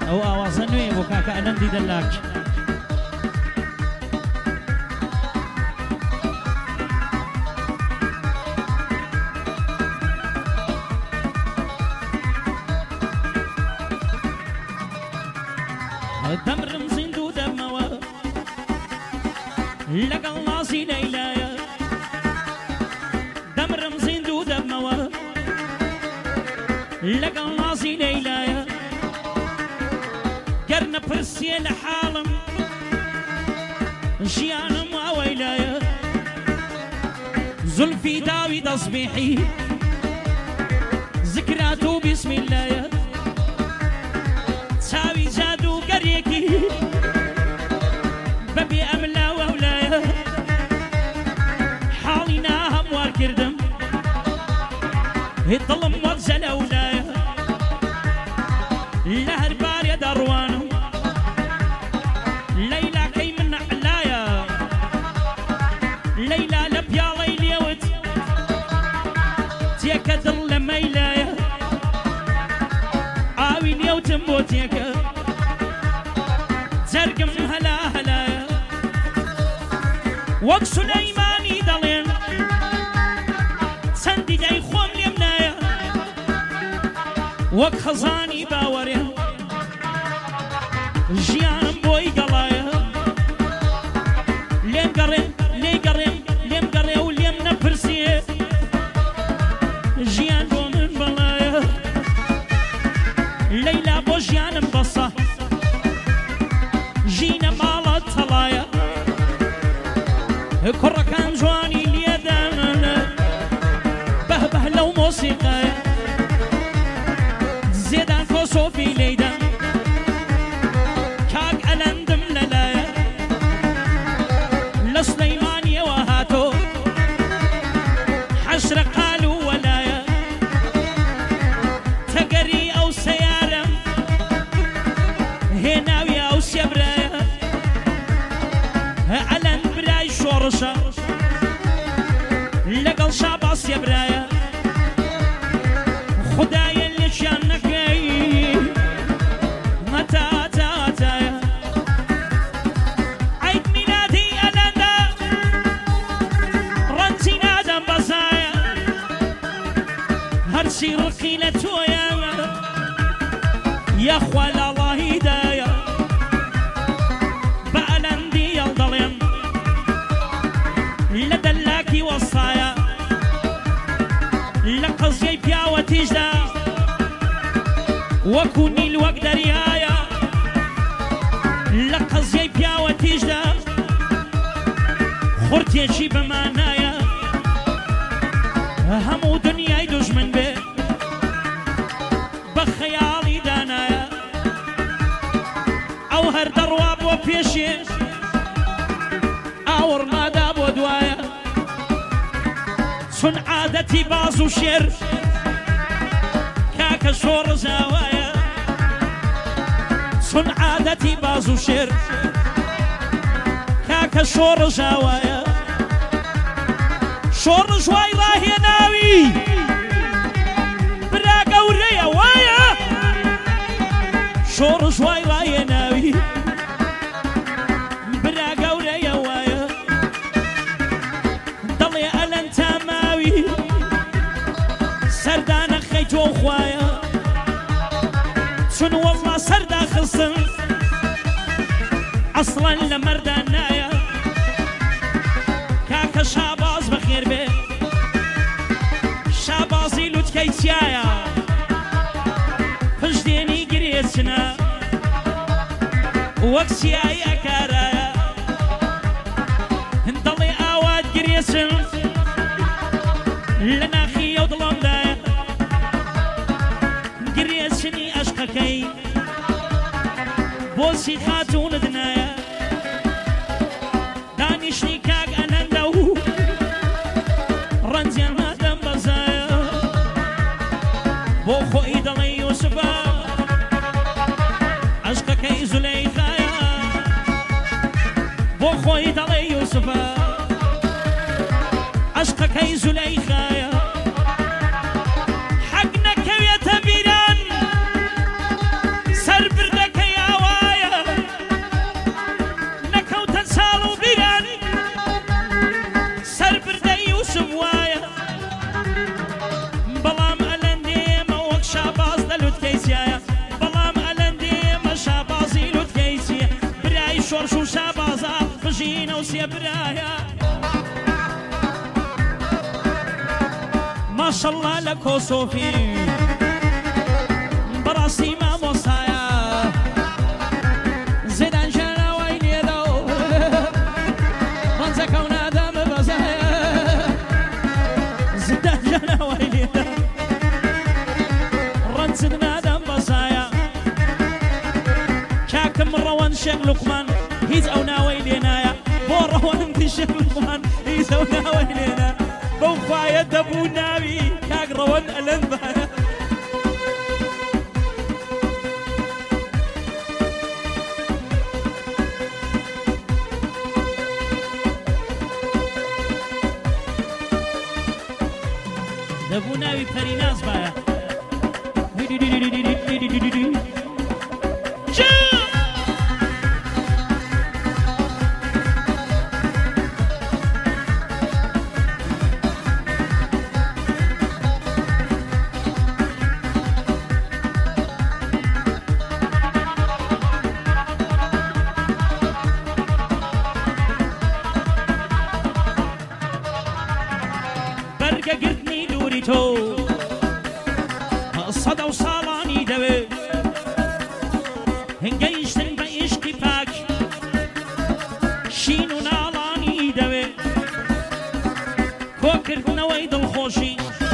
ئەو ئاوازە نوێ بۆ کاکە ئەلەندی دەلاک دەمرم زیندوو دەمەوە لەگەڵ نازی لەیلایە دەمرم زیندوو دەمەوە لەگەڵ نازی لەیلایە گەر نەپرسیە لە حاڵم ژیانم ئەوەی لایە زولفی داوی دەسبیحی زکرات و بسم اللهە چاوی جادوگەرێکی بەبێ ئەملا وەولایە حاڵی ناهەموار کردم دڵم وەک جەلەولایە لە هەر بارێ دەڕوانم لەیلاکەی من نەعلایە لەیلا لە پیاڵەی لێوت تێکە دڵ لە مەیلایە ئاوی نێوتم بۆ تێکە جەرگم هەلا هەلایە وەک سولەیمانی دەڵێن چەندی دای خۆم لێم نایە وەک خەزانی باوەڕێ ژیانم بۆی گەڵایە لێم گەڕێ لێ گەڕێ لێم گەڕێ و لێم نەپرسیێ ژیان بۆ من بەڵایە لەیلا بۆ ژیانم بەسە ژینە ماڵە تەڵایە کوڕەکان جوانی لێدانە بەه بەه لەو مۆسیقایە زێدان کۆسۆفی لەیدا کاک ئەلەندم لەلایە لە سلەیمانیەوە هاتۆ حەشرە قال و وەلایە تەگەری ئەو سەیارەم هێناوی ئەو سێبرایە ئەلەند برای شۆڕشە لەگەڵ شاباس سێبرایە خدایە لێشیان نەکەی مەتاتاتایە عید میلادی ئەلەندە ڕەنجی نادەم بەزایە هەرچی ڕقی لە تۆیە یەخوا لە ئەڵڵاهیدایە بە ئەلەندی هەڵ دەڵێم لە دەلاکی وەسایە لە قەزیەی پیاوە تیژدا وەکو نیل وەک دەریایە لە قەزیەی پیاوە تیژدا خورتێکی بەمانایە هەموو دنیای دوژمن بێ بە خەیاڵی دانایە ئەو هەر دەڕوا بۆ پێشێ ئاوڕمادا بۆ دوایە چون عادەتی باز و شێر کاکە شۆڕژاوایە چون عادەتی باز و شێر کاکە شۆڕژاوایە شۆڕژ وای ڕاهێناوی برا گەورەیە وایە شۆڕژ وای ڕاهێناوی برا گەورەیە وایە دڵێ ئەلەن تاماوی سەردانە خەیتۆ خوایە چون وەڵا سەردا خستن ئەسڵەن لە مەردان نایە کاکە شاباز بەخێر بێ شابازی لوتکەی چیایە پشتێنی گرێچنە وەک چیایی ئەکارایە دەڵێ ئاوات گرێچن لە ناخی ئەو دڵۆمدایە گرێچنی ئەشقەکەی بۆچی خاتوونت نایە دانیشتنی کاک ئەلەندە و ڕەنجیان هاتەم بەزایە بۆ خۆی دەڵێ یوسفە عەشقەکەی زولەیخایە بۆ خۆی دەڵێ یوسفە عەشقەکەی زولەیخایە حەق نەکەوێتە بیران سەر بردەکەی شۆڕش و شابازە بژینە و سێبرایە ماشەڵڵا لە کۆسۆفی بەڕاستی مامۆسایە زێدان ژاناوای لێدا و ڕەنجەکە و نادامە بەزایە زێدان ژاناوای لێدا ڕەنجت نادام بەزایە کاکم ڕەوەن شێخ لوقمان هیچ ئەو ناوەی لێ نایە بۆ ڕەوەندی شێخ لوقمان هیچ ئەو ناوەی لێ نایە بەو خوایە دەبوو ناوی کاک ڕەوەن ئەلەندایە دەبوو ناوی پەریناز بایە بەرگەگرتنی دووری تۆ سەدە و ساڵانی دەوێ هەنگەیشتن بە عیشقی پاک شین و ناڵانی دەوێ کۆکردنەوەی دڵخۆشی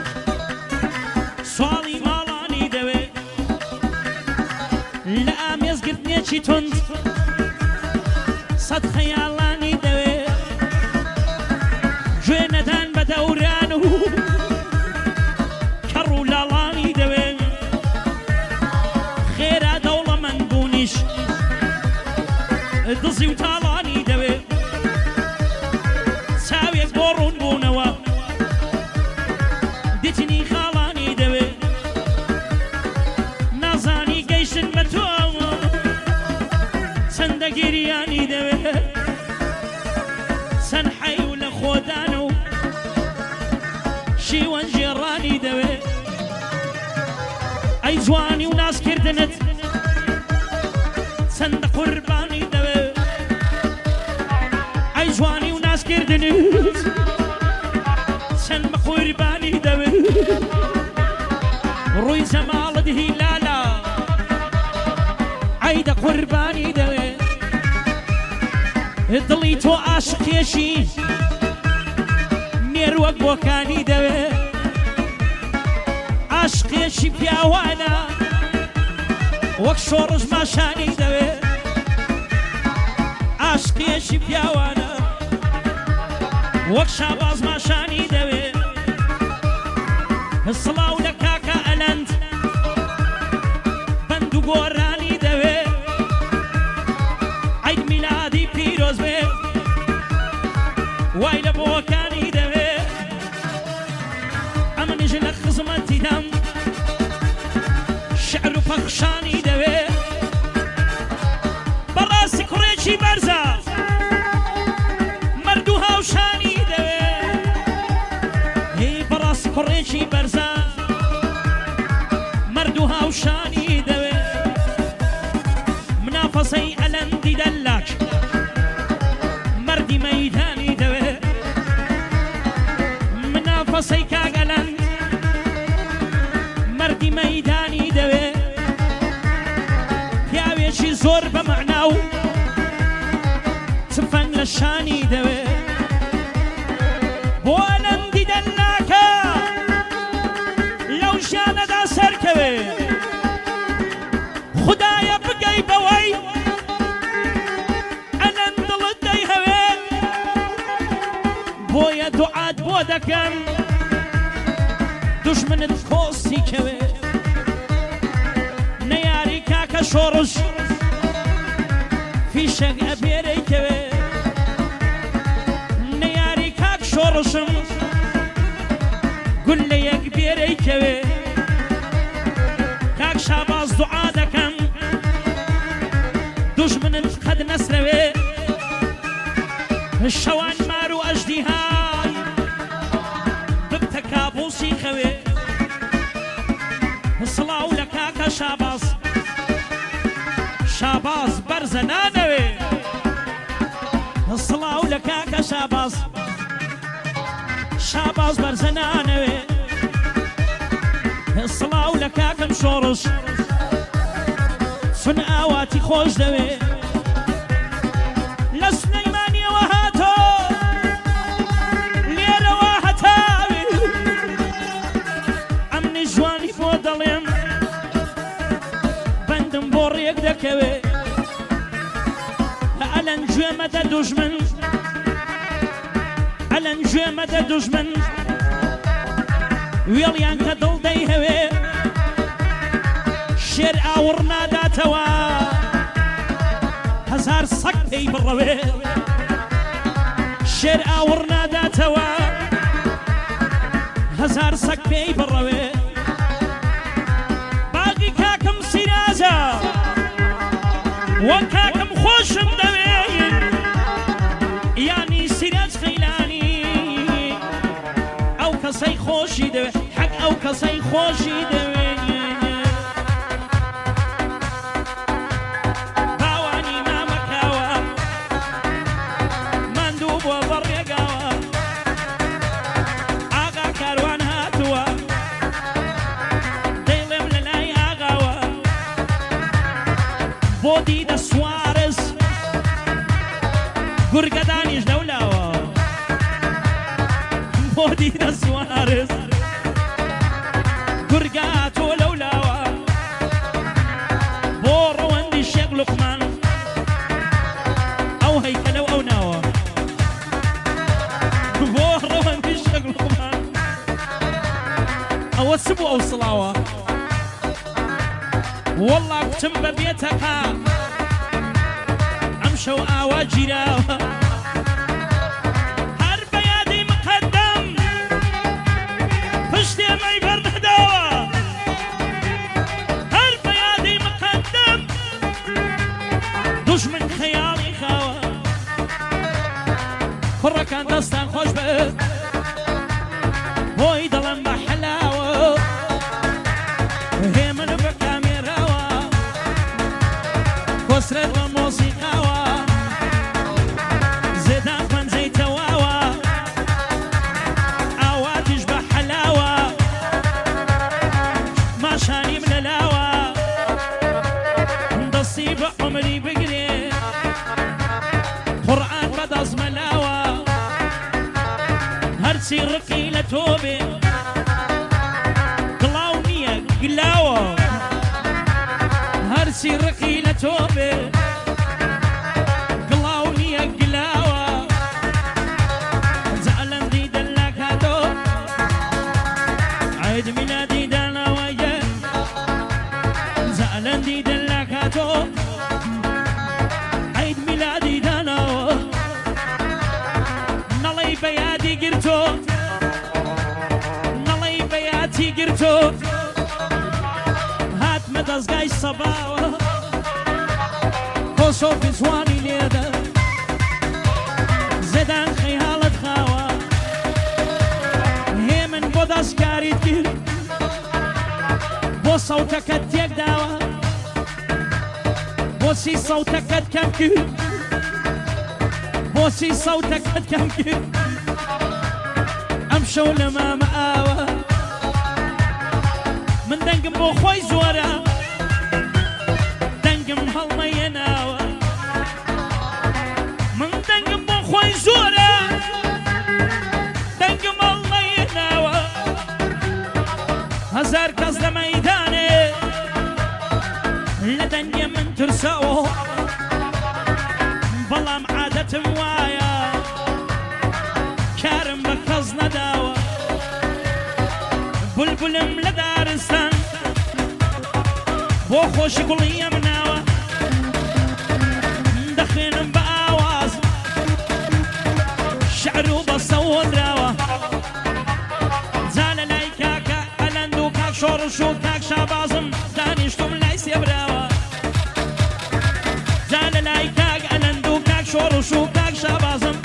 سواڵی ماڵانی دەوێ لە ئامێزگرتنێکی تند سەد خەیاڵانی دەوێ گوێ نەدان بە دەوران و کەڕ و لاڵانی دەوێ خێرا دەوڵەمەند بوونیش دزی و تاڵانی دەوێ چاوێک بۆ ڕوون بوونەوە دیتنی خاڵانی دەوێ نازانی گەیشتن بە تۆ چەندە گیریانی دەوێ چەند حەی و لە خۆدان و شیوەن ژێڕانی دەوێ ئەی جوانی و ناسکردنت چەندە قوربانی دەوێ ئەی جوانی و ناسکردنت چەند بە قوربانی دەوێ ڕووی جەماڵت هیلالە ئەیدە قوربانی دەوێ دڵی تۆ عاشقێشی نێروەک بۆکانی دەوێ عاشقێشی پیاوانە وەک شۆڕش ماشانی دەوێ عاشقێشی پیاوانە وەک شاباز ماشانی دەوێ سڵاو لە کاکە ئەلەند بەند و گۆڕانی دەوێ عید میلادی پیرۆز بێ وای لە بۆکانی دەوێ ئەمنیش لە خزمەتی دەم شعر و پەخشانی دەوێ بەڕاستی کوڕێکی بەرزە مرد و هاوشانی دەوێ بەڕاستی کوڕێکی بەرزە مرد و هاوشانی دەوێ منافەسەی ئەلەندی دەلاک مردی مەیدانی دەوێ منافەسەی کاگەلەند مردی مەیدانی دەوێ پیاوێکی زۆر بە مەعنا و تفەنگ لە شانی دەوێ بۆ ئەلەندی دەلاکە لەو ژیانەدا سەرکەوێ خودایە بگەی بەوەی ئەلەند دڵت دەیهەوێ بۆیە دوعات بۆ دەکەم دوژمنت کۆستی کەوێ نەیاری کاکە شۆڕش فیشەک ئەبێرەی کەوێ نەیاری کاک شۆڕشم گول لە یەک بێرەی کەوێ کاک شاباز دوعا دەکەم دوژمنت قەد نەسرەوێ شەوان مار و ئەژدیهای ببتە کابوسی خەوێ سڵاو لە کاکە شاباز شاباز بەرزە نانەوێ شاباز شاباز بەرزەنانەوێ سڵاو لە کاکەم شۆڕش چون ئاواتی خۆش دەوێ لە سنەیمانیەوە هاتۆ لێرەوە هەتاوێ ئەمنی جوانی بۆ دەڵێم بەندم بۆ ڕێک دەکەوێ ئەلەن گوێمەدە دوژمن ئەلەن گوێمەدە دوژمن وێڵیان کە دڵ دەیهەوێ شێر ئاوڕ ناداتەوە هەزار سەگ پێی بڕەوێ شێر ئاوڕ ناداتەوە هەزار سەگ پێی بڕەوێ باقی کاکەم سیرازە وە کاکەم خۆشم دەوێ یانی سیراج خەیلانی ئەو کەسەی خۆشی دەوێ حەق ئەو کەسەی خۆشی دەوێ باوانی مامەکاوە ماندوو بۆ بەڕێگاوە ئاغا کاروان هاتووە دەیڵێم لە لای ئاغاوە بۆ دیدە سوارز گورگەدانیش دەولاوە بۆ دیدە سوارز گورگە تۆ لەولاوە بۆ ڕەوەندی شێخ لوقمان ئەو هەیکەلە و ئەو ناوە بۆ ڕەوەندی شێخ لوقمان ئەوە چ بوو ئەو سڵاوە وەڵڵا کوتم بە بێتەکە ئەم شەو ئاوا گیراوە هەر بە یادی مقەدەم پشتێمەی بەردەداوە هەر بە یادی مقەدەم دوژمن خەیاڵی خاوە کوڕەکان دەستان خۆش بێ بۆی دەڵێم بە حەلاوە هێمن بە کامێراوە کۆسرێت بە مۆسیقاوە زێدان پەنجەی تەواوە ئاواتیش بە حەلاوە ماشانیم لە لاوە دەستی بە عومری بگرێ قورئان بەدەست مەلاوە هەرچی ڕقی لە تۆ بێ گڵاو نییە گلاوە هەرچی ڕقی لە تۆ بێ گڵاو نییە گلاوە جەعلەندی دەلا کاتۆ عید میلادی داناوەیە جەعلەندی دەلا کاتۆ عید میلادی داناوە نەڵەی بە یادی گرتۆ نەڵەی بە یادی گرتۆ هاتمە دەستگای سەباوە کۆسۆفی جوانی لێدە زێدان خەیاڵت خاوە هێمن بۆ دەستکاریت کرد بۆ سەوتەکەت تێک داوە بۆچی سەوتەکەت کەم کرد بۆچی سەوتەکەت کەم کرد ئەم شەو لە مامە ئاوە من دەنگم بۆ خۆی زۆرە دەنگم هەڵمەیەناوە من دەنگم بۆ خۆی زۆرە دەنگم هەڵمەیەناوە هەزار کەس لە مەیدانێ لە دەنگێ من ترسەوە بەڵام عادەتم وایە کارم بە کەس نەداوە بولبولم لە دارستان بۆ خۆشی گوڵی ئەمناوە دەخوێنم بە ئاواز شعر و بەستە وەدراوە جا لە لای کاکە ئەلەند و کاک شۆڕش و کاک شابازم دانیشتم لای سێبراوە جا لە لای کاک ئەلەند و کاک شۆڕش و کاک شابازم